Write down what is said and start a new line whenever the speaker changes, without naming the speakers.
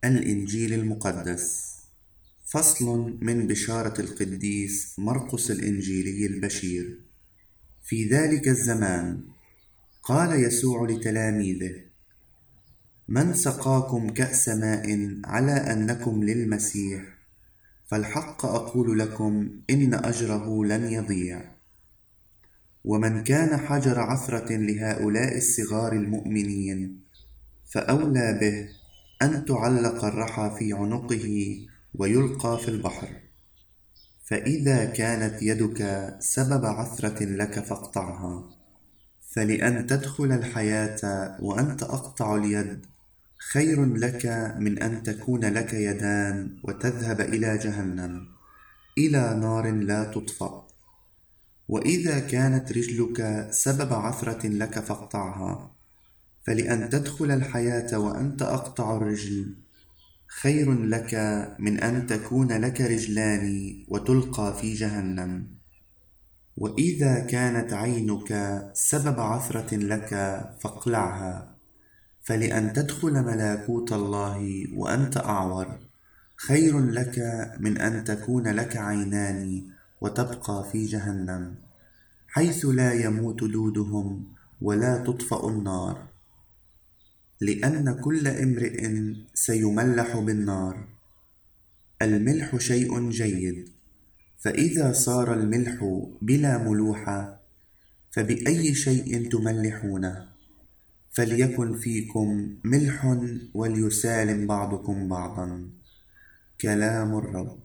الإنجيل المقدس. فصل من بشارة القديس مرقس الإنجيلي البشير. في ذلك الزمان قال يسوع لتلاميذه: من سقاكم كأس ماء على أنكم للمسيح، فالحق أقول لكم إن أجره لن يضيع. ومن كان حجر عثرة لهؤلاء الصغار المؤمنين، فأولى به أن تعلق الرحى في عنقه ويلقى في البحر. فإذا كانت يدك سبب عثرة لك فاقطعها، فلأن تدخل الحياة وأنت أقطع اليد خير لك من أن تكون لك يدان وتذهب إلى جهنم، إلى نار لا تطفأ. وإذا كانت رجلك سبب عثرة لك فاقطعها، فلأن تدخل الحياة وأنت أقطع الرجل خير لك من أن تكون لك رجلان وتلقى في جهنم. وإذا كانت عينك سبب عثرة لك فاقلعها، فلأن تدخل ملكوت الله وأنت أعور خير لك من أن تكون لك عينان وتبقى في جهنم، حيث لا يموت دودهم ولا تطفأ النار. لأن كل امرئ سيملح بالنار. الملح شيء جيد، فإذا صار الملح بلا ملوحة، فبأي شيء تملحونه؟ فليكن فيكم ملح وليسالم بعضكم بعضا. كلام الرب.